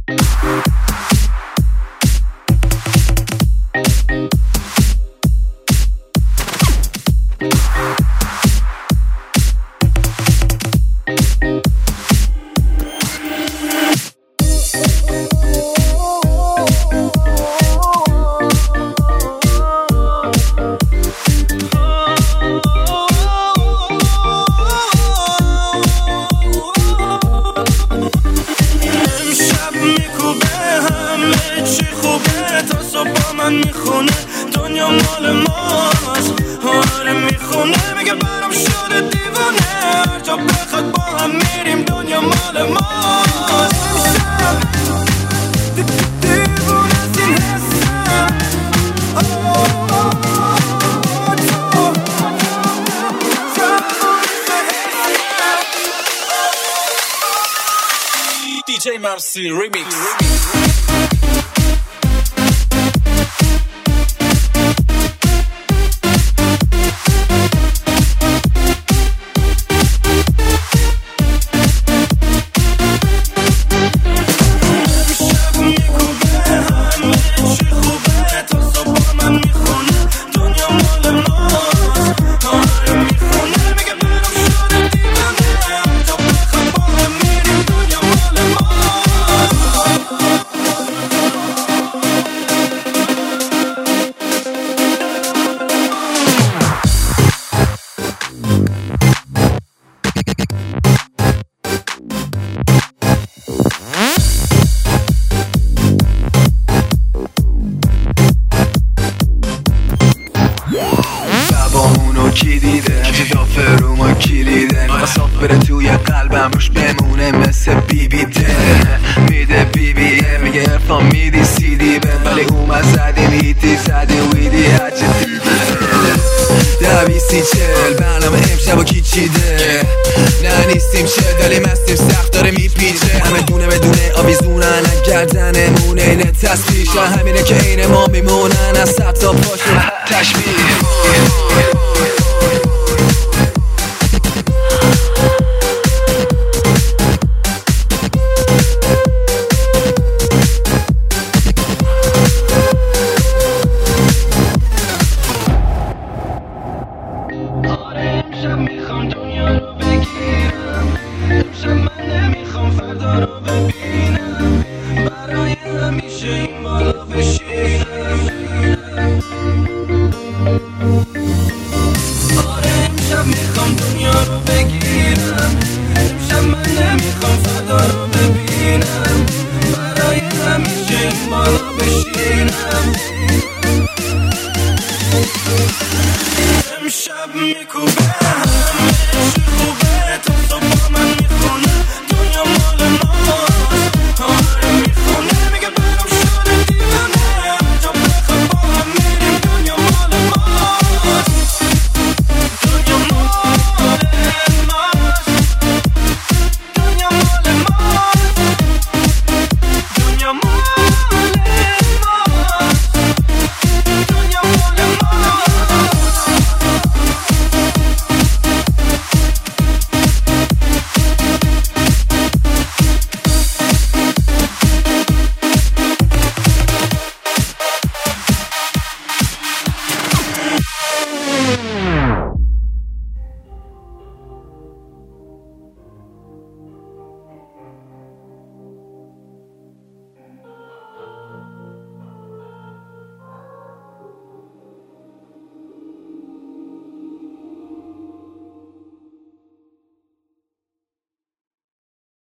میخونه دنیا مال ماست، آره میخونه میگه برام شده دیوانه، هر جا بخواد با هم میریم دنیا مال ماست. دیوونه از این حسم DJ Marcy Remix. کی دیده اجدافه رو ما کلیده صاف بره توی قلبم روش بمونه مثل بی بی ده میده بی بی میگه ارفان میدی سی دی بند ولی اومد زدیم هیتی زدیم ویدی هرچه دویسی چل برنامه امشب و کی چیده نه نیستیم چل ولی مستیم سخت داره میپیچه همه دونه بدونه آویزونن گردنمونه اینه تصفیش همینه که این ما میمونن از سب تا پاشون تشبیه